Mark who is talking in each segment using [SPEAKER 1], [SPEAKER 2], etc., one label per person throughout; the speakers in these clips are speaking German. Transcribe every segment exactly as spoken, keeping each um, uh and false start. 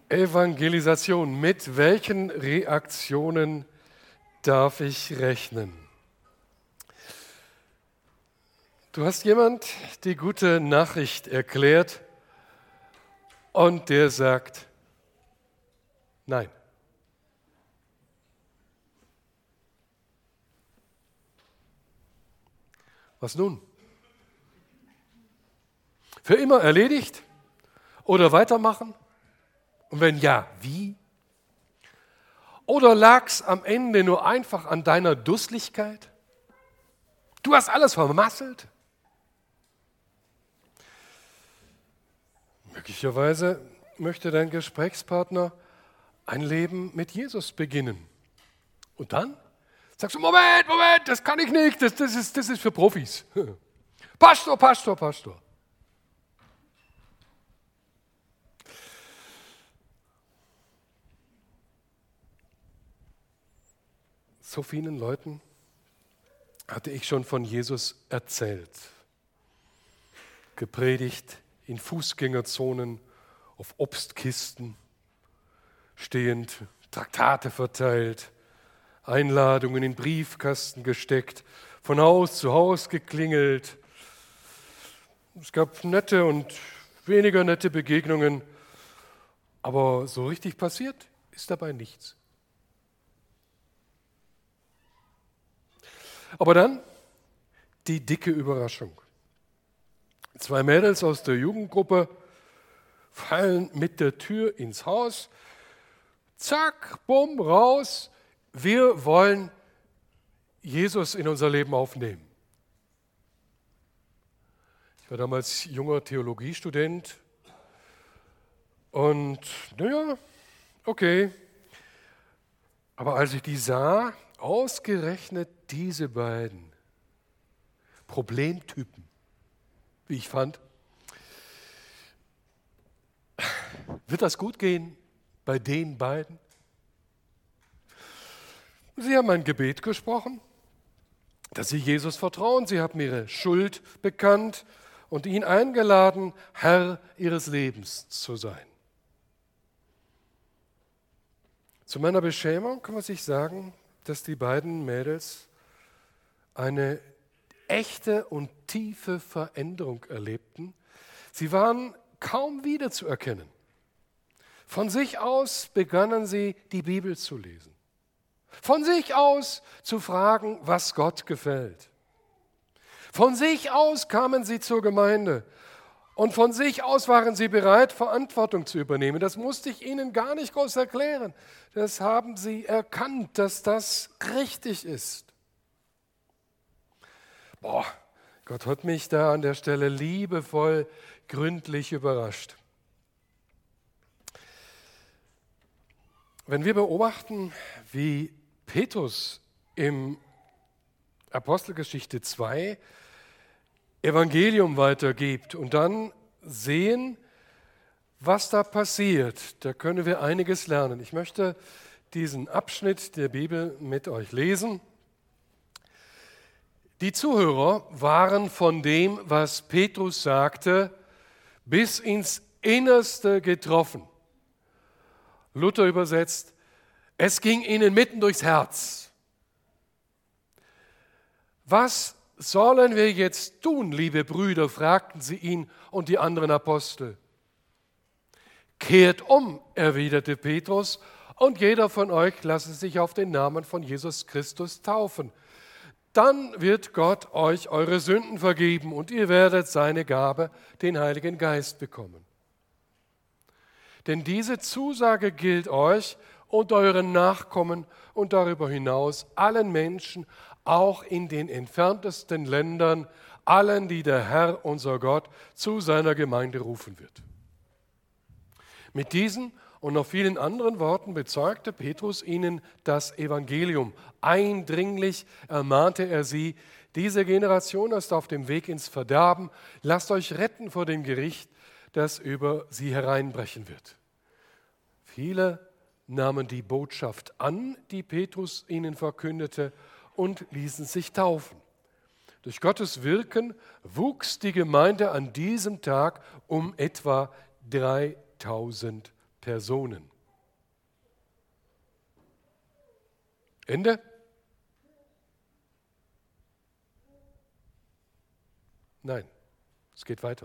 [SPEAKER 1] Evangelisation. Mit welchen Reaktionen darf ich rechnen? Du hast jemand die gute Nachricht erklärt und der sagt nein. Was nun? Für immer erledigt oder weitermachen? Und wenn ja, wie? Oder lag es am Ende nur einfach an deiner Dusselichkeit? Du hast alles vermasselt? Möglicherweise möchte dein Gesprächspartner ein Leben mit Jesus beginnen. Und dann sagst du, Moment, Moment, das kann ich nicht, das, das, ist, das ist für Profis. Pastor, Pastor, Pastor. So vielen Leuten hatte ich schon von Jesus erzählt, gepredigt in Fußgängerzonen, auf Obstkisten, stehend, Traktate verteilt, Einladungen in Briefkasten gesteckt, von Haus zu Haus geklingelt. Es gab nette und weniger nette Begegnungen, aber so richtig passiert ist dabei nichts. Aber dann die dicke Überraschung. Zwei Mädels aus der Jugendgruppe fallen mit der Tür ins Haus. Zack, bumm, raus. Wir wollen Jesus in unser Leben aufnehmen. Ich war damals junger Theologiestudent und naja, okay. Aber als ich die sah, ausgerechnet diese beiden Problemtypen, wie ich fand, wird das gut gehen bei den beiden? Sie haben ein Gebet gesprochen, dass sie Jesus vertrauen. Sie haben ihre Schuld bekannt und ihn eingeladen, Herr ihres Lebens zu sein. Zu meiner Beschämung kann man sich sagen, dass die beiden Mädels eine echte und tiefe Veränderung erlebten. Sie waren kaum wiederzuerkennen. Von sich aus begannen sie, die Bibel zu lesen. Von sich aus zu fragen, was Gott gefällt. Von sich aus kamen sie zur Gemeinde. Und von sich aus waren sie bereit, Verantwortung zu übernehmen. Das musste ich ihnen gar nicht groß erklären. Das haben sie erkannt, dass das richtig ist. Boah, Gott hat mich da an der Stelle liebevoll, gründlich überrascht. Wenn wir beobachten, wie Petrus im Apostelgeschichte zwei Evangelium weitergibt und dann sehen, was da passiert, da können wir einiges lernen. Ich möchte diesen Abschnitt der Bibel mit euch lesen. Die Zuhörer waren von dem, was Petrus sagte, bis ins Innerste getroffen. Luther übersetzt, es ging ihnen mitten durchs Herz. Was sollen wir jetzt tun, liebe Brüder, fragten sie ihn und die anderen Apostel. Kehrt um, erwiderte Petrus, und jeder von euch lasse sich auf den Namen von Jesus Christus taufen. Dann wird Gott euch eure Sünden vergeben und ihr werdet seine Gabe, den Heiligen Geist, bekommen. Denn diese Zusage gilt euch und euren Nachkommen und darüber hinaus allen Menschen, auch in den entferntesten Ländern, allen, die der Herr, unser Gott, zu seiner Gemeinde rufen wird. Mit diesen und noch vielen anderen Worten bezeugte Petrus ihnen das Evangelium. Eindringlich ermahnte er sie, diese Generation ist auf dem Weg ins Verderben, lasst euch retten vor dem Gericht, das über sie hereinbrechen wird. Viele nahmen die Botschaft an, die Petrus ihnen verkündete, und ließen sich taufen. Durch Gottes Wirken wuchs die Gemeinde an diesem Tag um etwa dreitausend Personen. Ende? Nein, es geht weiter.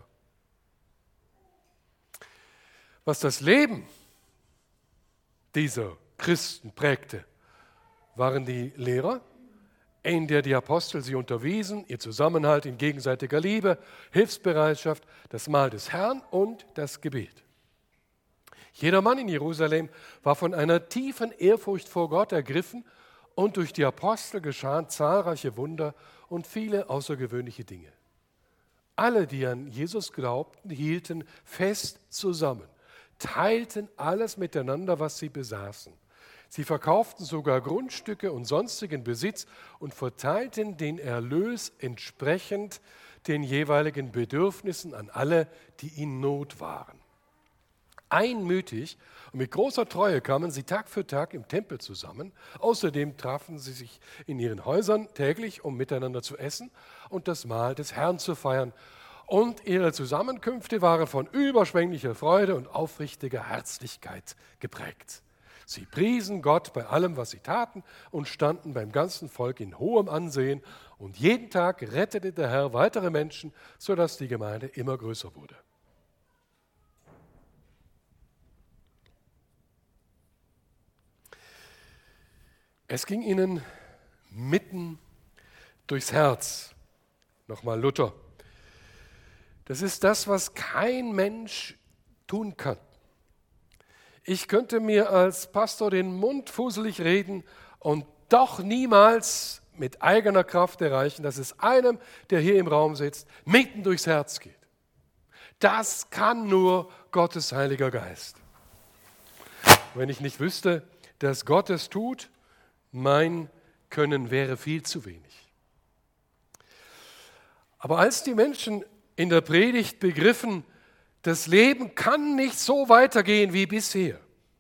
[SPEAKER 1] Was das Leben dieser Christen prägte, waren die Lehrer, in der die Apostel sie unterwiesen, ihr Zusammenhalt in gegenseitiger Liebe, Hilfsbereitschaft, das Mahl des Herrn und das Gebet. Jeder Mann in Jerusalem war von einer tiefen Ehrfurcht vor Gott ergriffen und durch die Apostel geschahen zahlreiche Wunder und viele außergewöhnliche Dinge. Alle, die an Jesus glaubten, hielten fest zusammen, teilten alles miteinander, was sie besaßen. Sie verkauften sogar Grundstücke und sonstigen Besitz und verteilten den Erlös entsprechend den jeweiligen Bedürfnissen an alle, die in Not waren. Einmütig und mit großer Treue kamen sie Tag für Tag im Tempel zusammen. Außerdem trafen sie sich in ihren Häusern täglich, um miteinander zu essen und das Mahl des Herrn zu feiern. Und ihre Zusammenkünfte waren von überschwänglicher Freude und aufrichtiger Herzlichkeit geprägt. Sie priesen Gott bei allem, was sie taten, und standen beim ganzen Volk in hohem Ansehen. Und jeden Tag rettete der Herr weitere Menschen, sodass die Gemeinde immer größer wurde. Es ging ihnen mitten durchs Herz. Nochmal Luther. Das ist das, was kein Mensch tun kann. Ich könnte mir als Pastor den Mund fusselig reden und doch niemals mit eigener Kraft erreichen, dass es einem, der hier im Raum sitzt, mitten durchs Herz geht. Das kann nur Gottes Heiliger Geist. Wenn ich nicht wüsste, dass Gott es tut, mein Können wäre viel zu wenig. Aber als die Menschen in der Predigt begriffen, das Leben kann nicht so weitergehen wie bisher,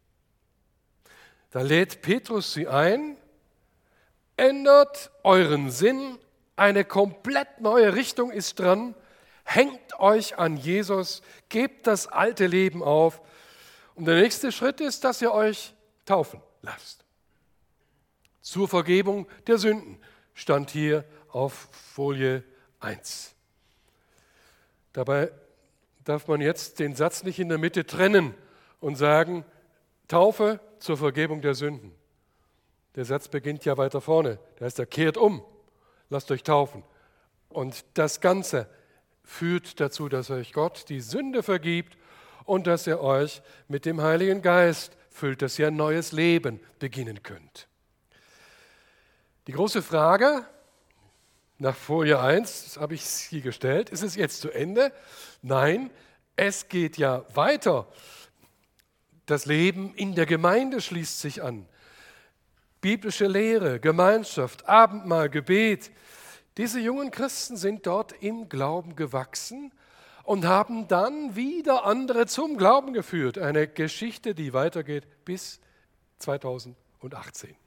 [SPEAKER 1] da lädt Petrus sie ein, ändert euren Sinn, eine komplett neue Richtung ist dran, hängt euch an Jesus, gebt das alte Leben auf. Und der nächste Schritt ist, dass ihr euch taufen lasst. Zur Vergebung der Sünden stand hier auf Folie eins. Dabei darf man jetzt den Satz nicht in der Mitte trennen und sagen, Taufe zur Vergebung der Sünden. Der Satz beginnt ja weiter vorne. Da heißt er, kehrt um, lasst euch taufen. Und das Ganze führt dazu, dass euch Gott die Sünde vergibt und dass er euch mit dem Heiligen Geist füllt, dass ihr ein neues Leben beginnen könnt. Die große Frage nach Folie eins habe ich sie gestellt. Ist es jetzt zu Ende? Nein, es geht ja weiter. Das Leben in der Gemeinde schließt sich an. Biblische Lehre, Gemeinschaft, Abendmahl, Gebet. Diese jungen Christen sind dort im Glauben gewachsen und haben dann wieder andere zum Glauben geführt. Eine Geschichte, die weitergeht bis zweitausendachtzehn.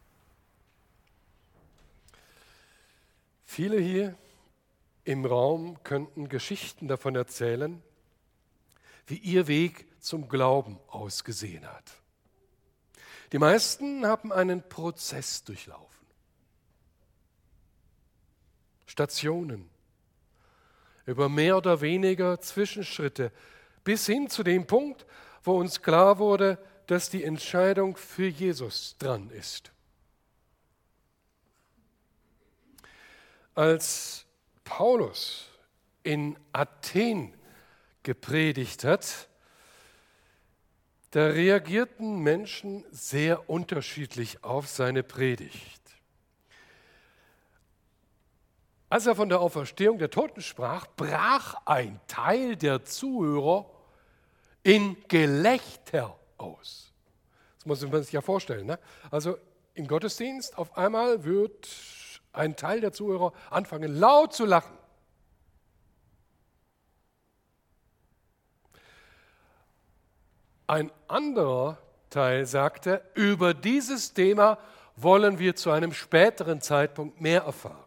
[SPEAKER 1] Viele hier im Raum könnten Geschichten davon erzählen, wie ihr Weg zum Glauben ausgesehen hat. Die meisten haben einen Prozess durchlaufen. Stationen, über mehr oder weniger Zwischenschritte, bis hin zu dem Punkt, wo uns klar wurde, dass die Entscheidung für Jesus dran ist. Als Paulus in Athen gepredigt hat, da reagierten Menschen sehr unterschiedlich auf seine Predigt. Als er von der Auferstehung der Toten sprach, brach ein Teil der Zuhörer in Gelächter aus. Das muss man sich ja vorstellen. Ne? Also im Gottesdienst auf einmal wird ein Teil der Zuhörer anfangen laut zu lachen. Ein anderer Teil sagte, über dieses Thema wollen wir zu einem späteren Zeitpunkt mehr erfahren.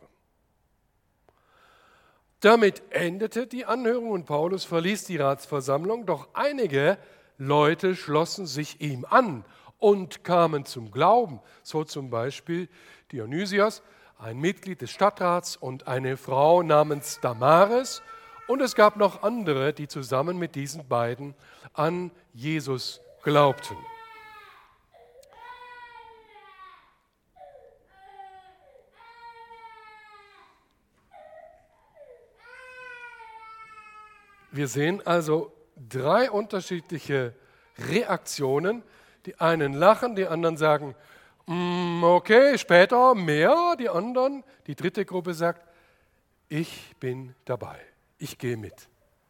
[SPEAKER 1] Damit endete die Anhörung und Paulus verließ die Ratsversammlung, doch einige Leute schlossen sich ihm an und kamen zum Glauben. So zum Beispiel Dionysios, ein Mitglied des Stadtrats, und eine Frau namens Damaris. Und es gab noch andere, die zusammen mit diesen beiden an Jesus glaubten. Wir sehen also drei unterschiedliche Reaktionen. Die einen lachen, die anderen sagen, mm, okay, später mehr. Die anderen, die dritte Gruppe sagt, ich bin dabei, ich gehe mit.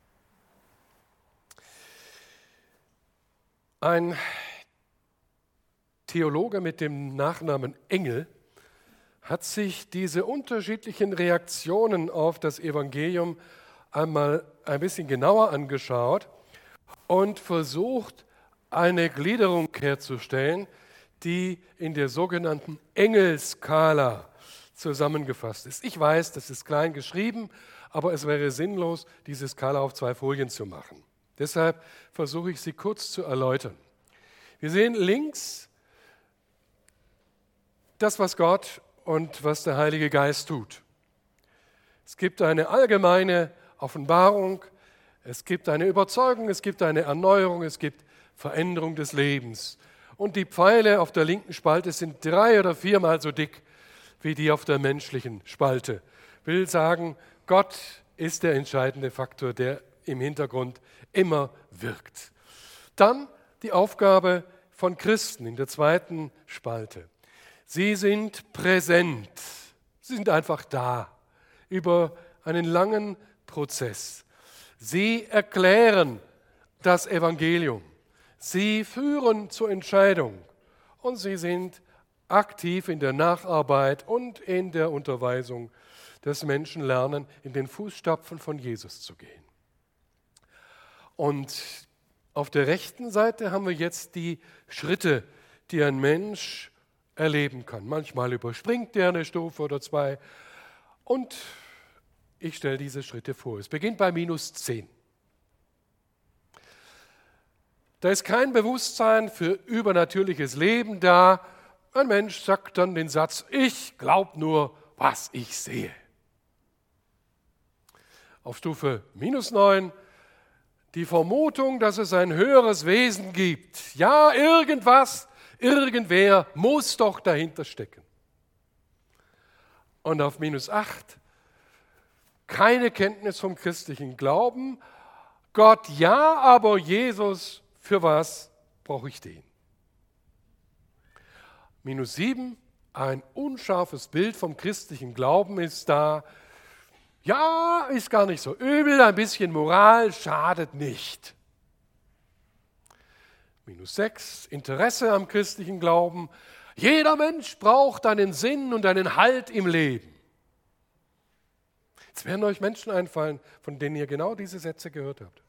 [SPEAKER 1] Ein Theologe mit dem Nachnamen Engel hat sich diese unterschiedlichen Reaktionen auf das Evangelium einmal ein bisschen genauer angeschaut und versucht, eine Gliederung herzustellen, die in der sogenannten Engelskala zusammengefasst ist. Ich weiß, das ist klein geschrieben, aber es wäre sinnlos, diese Skala auf zwei Folien zu machen. Deshalb versuche ich sie kurz zu erläutern. Wir sehen links das, was Gott und was der Heilige Geist tut. Es gibt eine allgemeine Offenbarung, es gibt eine Überzeugung, es gibt eine Erneuerung, es gibt Veränderung des Lebens. Und die Pfeile auf der linken Spalte sind drei oder viermal so dick wie die auf der menschlichen Spalte. Will sagen, Gott ist der entscheidende Faktor, der im Hintergrund immer wirkt. Dann die Aufgabe von Christen in der zweiten Spalte. Sie sind präsent, sie sind einfach da über einen langen Prozess. Sie erklären das Evangelium. Sie führen zur Entscheidung und sie sind aktiv in der Nacharbeit und in der Unterweisung, dass Menschen lernen, in den Fußstapfen von Jesus zu gehen. Und auf der rechten Seite haben wir jetzt die Schritte, die ein Mensch erleben kann. Manchmal überspringt er eine Stufe oder zwei und ich stelle diese Schritte vor. Es beginnt bei minus zehn. Da ist kein Bewusstsein für übernatürliches Leben da. Ein Mensch sagt dann den Satz, ich glaube nur, was ich sehe. Auf Stufe minus neun die Vermutung, dass es ein höheres Wesen gibt. Ja, irgendwas, irgendwer muss doch dahinter stecken. Und auf minus acht keine Kenntnis vom christlichen Glauben. Gott ja, aber Jesus, für was brauche ich den? Minus sieben, ein unscharfes Bild vom christlichen Glauben ist da. Ja, ist gar nicht so übel, ein bisschen Moral schadet nicht. Minus sechs, Interesse am christlichen Glauben. Jeder Mensch braucht einen Sinn und einen Halt im Leben. Jetzt werden euch Menschen einfallen, von denen ihr genau diese Sätze gehört habt.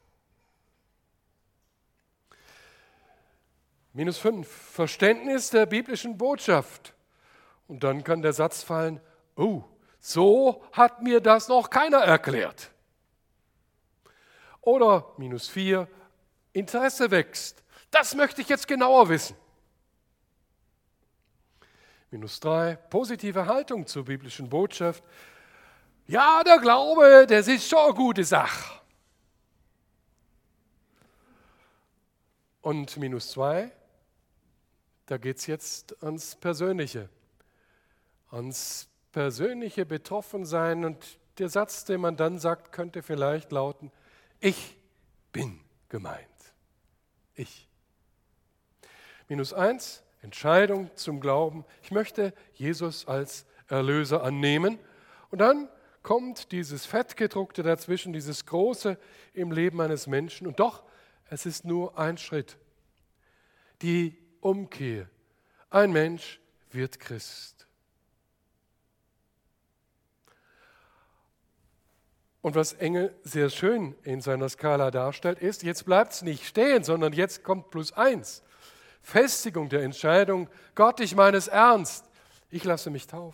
[SPEAKER 1] Minus fünf, Verständnis der biblischen Botschaft. Und dann kann der Satz fallen, oh, so hat mir das noch keiner erklärt. Oder minus vier, Interesse wächst. Das möchte ich jetzt genauer wissen. Minus drei, positive Haltung zur biblischen Botschaft. Ja, der Glaube, das ist schon eine gute Sache. Und minus zwei, da geht es jetzt ans Persönliche. Ans persönliche Betroffensein. Und der Satz, den man dann sagt, könnte vielleicht lauten, ich bin gemeint. Ich. Minus eins, Entscheidung zum Glauben. Ich möchte Jesus als Erlöser annehmen. Und dann kommt dieses Fettgedruckte dazwischen, dieses Große im Leben eines Menschen. Und doch, es ist nur ein Schritt. Die Umkehr. Ein Mensch wird Christ. Und was Engel sehr schön in seiner Skala darstellt, ist, jetzt bleibt es nicht stehen, sondern jetzt kommt plus eins. Festigung der Entscheidung, Gott, ich meine es ernst, ich lasse mich taufen.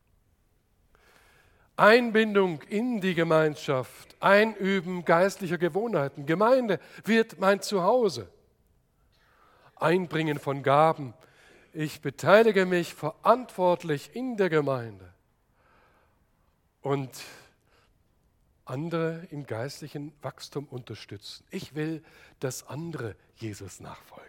[SPEAKER 1] Einbindung in die Gemeinschaft, Einüben geistlicher Gewohnheiten. Gemeinde wird mein Zuhause. Einbringen von Gaben. Ich beteilige mich verantwortlich in der Gemeinde und andere im geistlichen Wachstum unterstützen. Ich will, dass andere Jesus nachfolgen.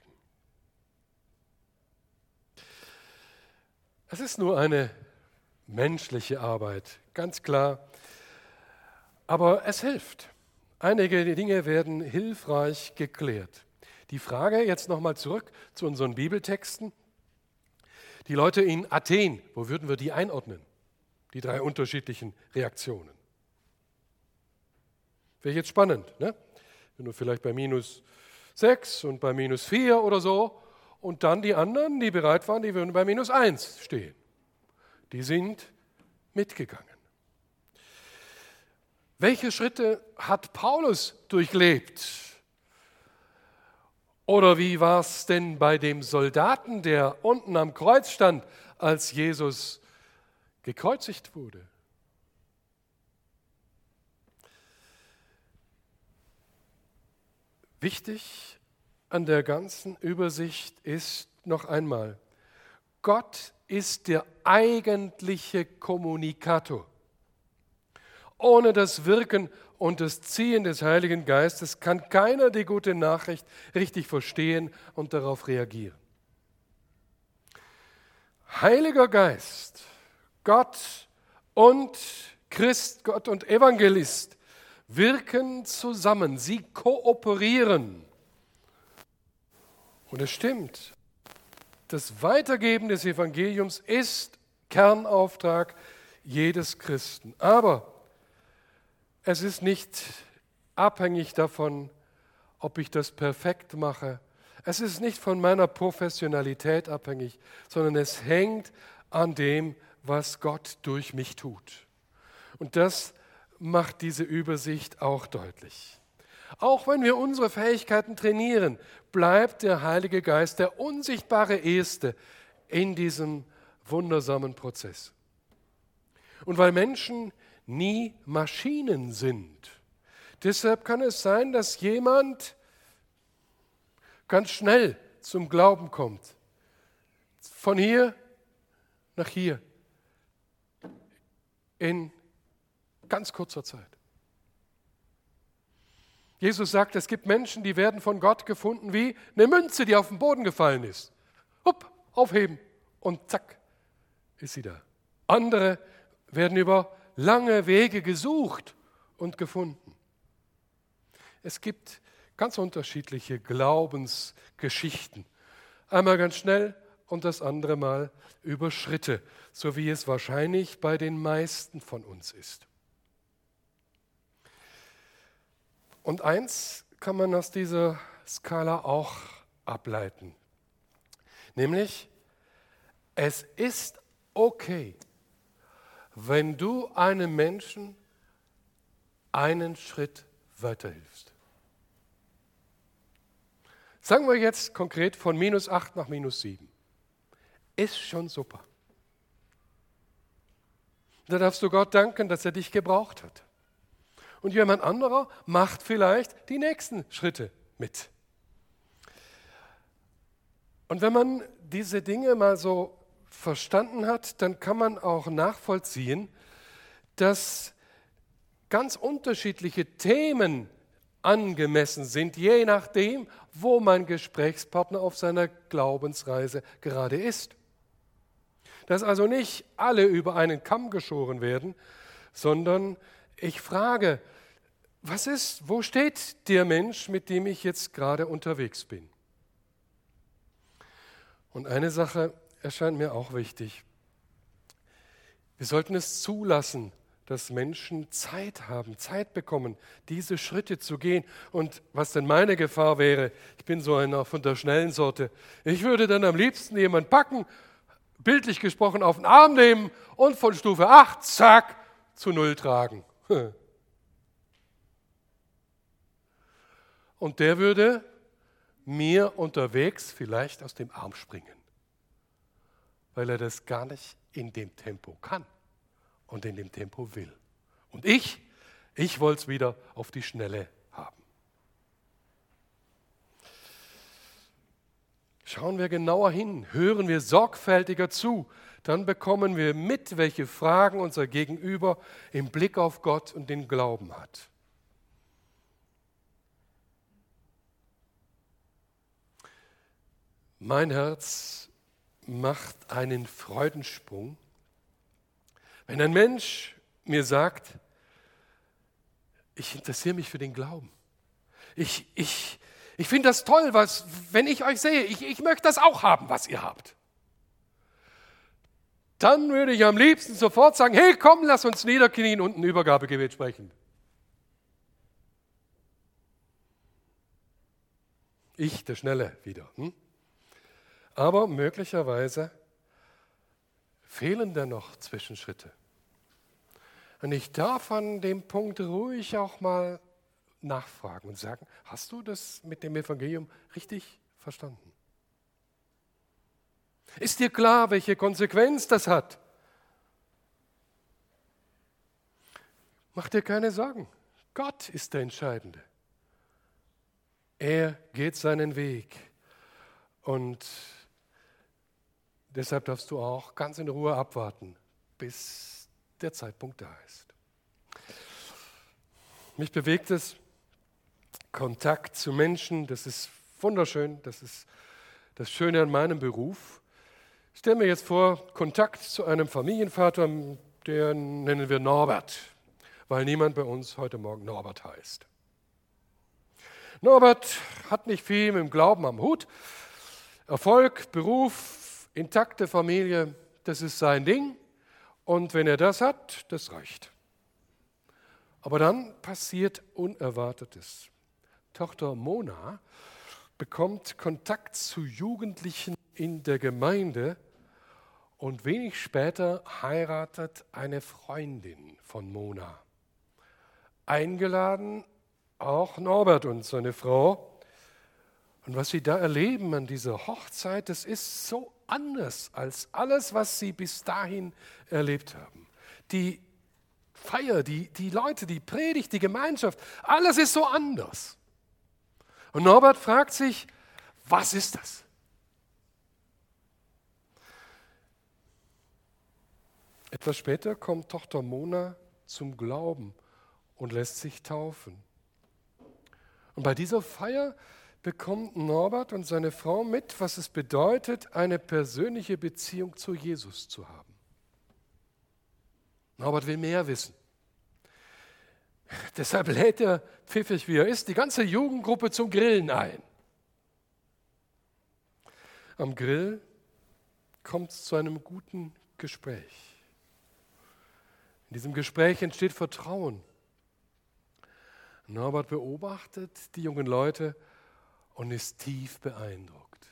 [SPEAKER 1] Es ist nur eine menschliche Arbeit, ganz klar, aber es hilft. Einige Dinge werden hilfreich geklärt. Die Frage jetzt nochmal zurück zu unseren Bibeltexten. Die Leute in Athen, wo würden wir die einordnen? Die drei unterschiedlichen Reaktionen. Wäre jetzt spannend, ne? Wenn du vielleicht bei minus sechs und bei minus vier oder so und dann die anderen, die bereit waren, die würden bei minus eins stehen. Die sind mitgegangen. Welche Schritte hat Paulus durchlebt? Oder wie war es denn bei dem Soldaten, der unten am Kreuz stand, als Jesus gekreuzigt wurde? Wichtig an der ganzen Übersicht ist noch einmal, Gott ist der eigentliche Kommunikator. Ohne das Wirken und das Ziehen des Heiligen Geistes kann keiner die gute Nachricht richtig verstehen und darauf reagieren. Heiliger Geist, Gott und Christ, Gott und Evangelist wirken zusammen, sie kooperieren. Und es stimmt, das Weitergeben des Evangeliums ist Kernauftrag jedes Christen. Aber es ist nicht abhängig davon, ob ich das perfekt mache. Es ist nicht von meiner Professionalität abhängig, sondern es hängt an dem, was Gott durch mich tut. Und das macht diese Übersicht auch deutlich. Auch wenn wir unsere Fähigkeiten trainieren, bleibt der Heilige Geist der unsichtbare Erste in diesem wundersamen Prozess. Und weil Menschen nie Maschinen sind. Deshalb kann es sein, dass jemand ganz schnell zum Glauben kommt. Von hier nach hier. In ganz kurzer Zeit. Jesus sagt, es gibt Menschen, die werden von Gott gefunden wie eine Münze, die auf den Boden gefallen ist. Hupp, aufheben und zack, ist sie da. Andere werden über lange Wege gesucht und gefunden. Es gibt ganz unterschiedliche Glaubensgeschichten. Einmal ganz schnell und das andere Mal über Schritte, so wie es wahrscheinlich bei den meisten von uns ist. Und eins kann man aus dieser Skala auch ableiten, nämlich es ist okay, wenn du einem Menschen einen Schritt weiterhilfst. Sagen wir jetzt konkret von minus acht nach minus sieben. Ist schon super. Da darfst du Gott danken, dass er dich gebraucht hat. Und jemand anderer macht vielleicht die nächsten Schritte mit. Und wenn man diese Dinge mal so verstanden hat, dann kann man auch nachvollziehen, dass ganz unterschiedliche Themen angemessen sind, je nachdem, wo mein Gesprächspartner auf seiner Glaubensreise gerade ist. Dass also nicht alle über einen Kamm geschoren werden, sondern ich frage, was ist, wo steht der Mensch, mit dem ich jetzt gerade unterwegs bin? Und eine Sache erscheint mir auch wichtig. Wir sollten es zulassen, dass Menschen Zeit haben, Zeit bekommen, diese Schritte zu gehen. Und was denn meine Gefahr wäre, ich bin so einer von der schnellen Sorte, ich würde dann am liebsten jemanden packen, bildlich gesprochen auf den Arm nehmen und von Stufe acht, zack, zu Null tragen. Und der würde mir unterwegs vielleicht aus dem Arm springen, weil er das gar nicht in dem Tempo kann und in dem Tempo will. Und ich, ich wollte es wieder auf die Schnelle haben. Schauen wir genauer hin, hören wir sorgfältiger zu, dann bekommen wir mit, welche Fragen unser Gegenüber im Blick auf Gott und den Glauben hat. Mein Herz macht einen Freudensprung, wenn ein Mensch mir sagt, ich interessiere mich für den Glauben. Ich, ich, ich finde das toll, was, wenn ich euch sehe, ich, ich möchte das auch haben, was ihr habt. Dann würde ich am liebsten sofort sagen, hey, komm, lass uns niederknien und ein Übergabegebet sprechen. Ich, der Schnelle, wieder. Hm? Aber möglicherweise fehlen da noch Zwischenschritte. Und ich darf an dem Punkt ruhig auch mal nachfragen und sagen, hast du das mit dem Evangelium richtig verstanden? Ist dir klar, welche Konsequenz das hat? Mach dir keine Sorgen. Gott ist der Entscheidende. Er geht seinen Weg. Und deshalb darfst du auch ganz in Ruhe abwarten, bis der Zeitpunkt da ist. Mich bewegt es, Kontakt zu Menschen, das ist wunderschön, das ist das Schöne an meinem Beruf. Ich stelle mir jetzt vor, Kontakt zu einem Familienvater, den nennen wir Norbert, weil niemand bei uns heute Morgen Norbert heißt. Norbert hat nicht viel mit dem Glauben am Hut. Erfolg, Beruf, intakte Familie, das ist sein Ding. Und wenn er das hat, das reicht. Aber dann passiert Unerwartetes. Tochter Mona bekommt Kontakt zu Jugendlichen in der Gemeinde und wenig später heiratet eine Freundin von Mona. Eingeladen auch Norbert und seine Frau. Und was sie da erleben an dieser Hochzeit, das ist so anders als alles, was sie bis dahin erlebt haben. Die Feier, die, die Leute, die Predigt, die Gemeinschaft, alles ist so anders. Und Norbert fragt sich, was ist das? Etwas später kommt Tochter Mona zum Glauben und lässt sich taufen. Und bei dieser Feier bekommt Norbert und seine Frau mit, was es bedeutet, eine persönliche Beziehung zu Jesus zu haben. Norbert will mehr wissen. Deshalb lädt er, pfiffig wie er ist, die ganze Jugendgruppe zum Grillen ein. Am Grill kommt es zu einem guten Gespräch. In diesem Gespräch entsteht Vertrauen. Norbert beobachtet die jungen Leute und ist tief beeindruckt.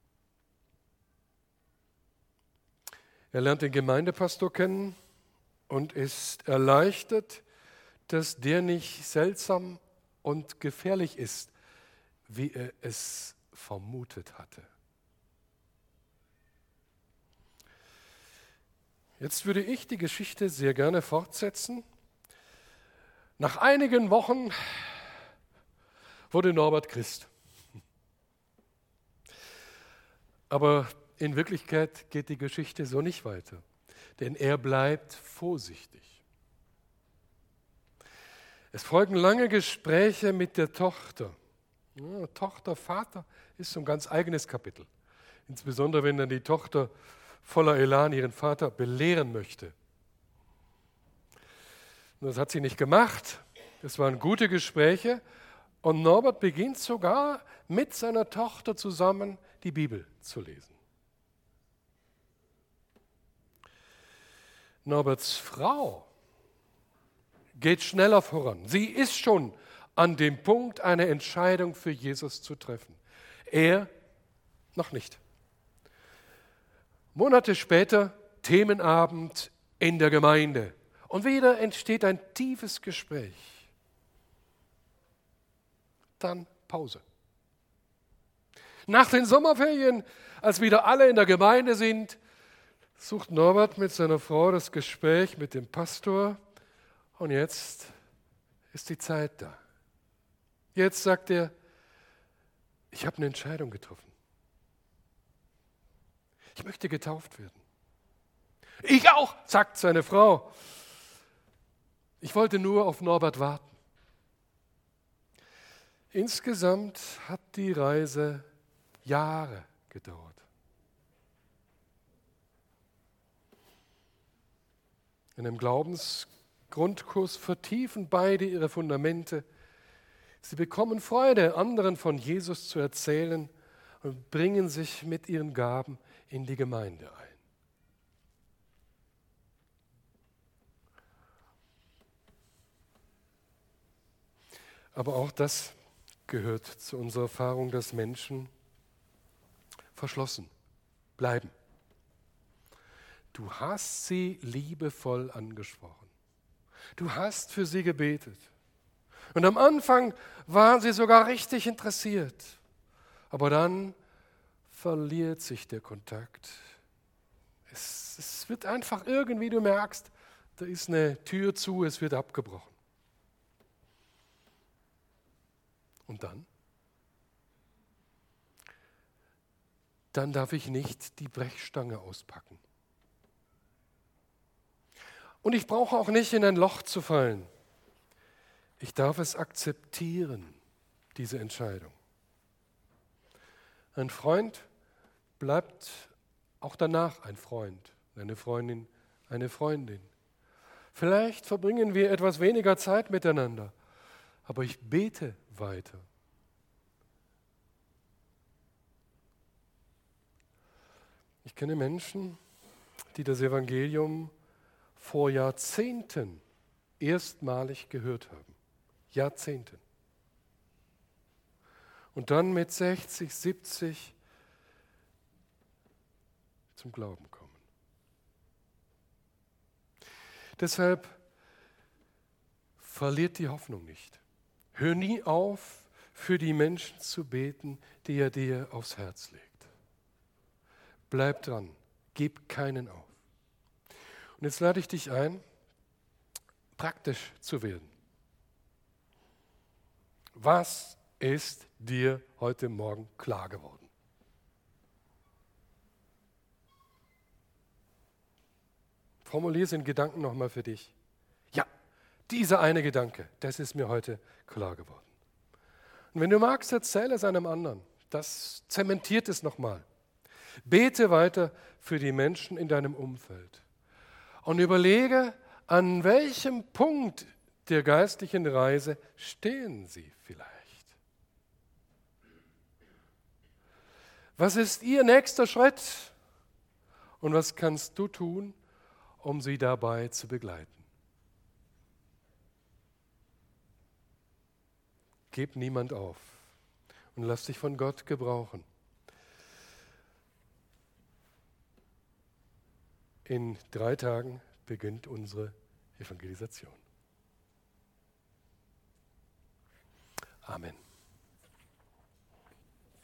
[SPEAKER 1] Er lernt den Gemeindepastor kennen und ist erleichtert, dass der nicht seltsam und gefährlich ist, wie er es vermutet hatte. Jetzt würde ich die Geschichte sehr gerne fortsetzen. Nach einigen Wochen wurde Norbert Christ. Aber in Wirklichkeit geht die Geschichte so nicht weiter, denn er bleibt vorsichtig. Es folgen lange Gespräche mit der Tochter. Ja, Tochter, Vater ist so ein ganz eigenes Kapitel. Insbesondere wenn dann die Tochter voller Elan ihren Vater belehren möchte. Das hat sie nicht gemacht. Es waren gute Gespräche. Und Norbert beginnt sogar mit seiner Tochter zusammen die Bibel zu lesen. Norberts Frau geht schneller voran. Sie ist schon an dem Punkt, eine Entscheidung für Jesus zu treffen. Er noch nicht. Monate später Themenabend in der Gemeinde. Und wieder entsteht ein tiefes Gespräch. Dann Pause. Nach den Sommerferien, als wieder alle in der Gemeinde sind, sucht Norbert mit seiner Frau das Gespräch mit dem Pastor. Und jetzt ist die Zeit da. Jetzt sagt er, ich habe eine Entscheidung getroffen. Ich möchte getauft werden. Ich auch, sagt seine Frau. Ich wollte nur auf Norbert warten. Insgesamt hat die Reise Jahre gedauert. In einem Glaubensgrundkurs vertiefen beide ihre Fundamente. Sie bekommen Freude, anderen von Jesus zu erzählen und bringen sich mit ihren Gaben in die Gemeinde ein. Aber auch das gehört zu unserer Erfahrung, dass Menschen verschlossen bleiben. Du hast sie liebevoll angesprochen. Du hast für sie gebetet. Und am Anfang waren sie sogar richtig interessiert. Aber dann verliert sich der Kontakt. Es, es wird einfach irgendwie, du merkst, da ist eine Tür zu, es wird abgebrochen. Und dann? Dann darf ich nicht die Brechstange auspacken. Und ich brauche auch nicht in ein Loch zu fallen. Ich darf es akzeptieren, diese Entscheidung. Ein Freund bleibt auch danach ein Freund, eine Freundin, eine Freundin. Vielleicht verbringen wir etwas weniger Zeit miteinander, aber ich bete weiter. Ich kenne Menschen, die das Evangelium vor Jahrzehnten erstmalig gehört haben. Jahrzehnten. Und dann mit sechzig, siebzig zum Glauben kommen. Deshalb verliert die Hoffnung nicht. Hör nie auf, für die Menschen zu beten, die er dir aufs Herz legt. Bleib dran, gib keinen auf. Und jetzt lade ich dich ein, praktisch zu werden. Was ist dir heute Morgen klar geworden? Formuliere es in Gedanken nochmal für dich. Ja, dieser eine Gedanke, das ist mir heute klar geworden. Und wenn du magst, erzähle es einem anderen. Das zementiert es nochmal. Bete weiter für die Menschen in deinem Umfeld. Und überlege, an welchem Punkt der geistlichen Reise stehen sie vielleicht. Was ist ihr nächster Schritt? Und was kannst du tun, um sie dabei zu begleiten? Gib niemand auf und lass dich von Gott gebrauchen. In drei Tagen beginnt unsere Evangelisation. Amen.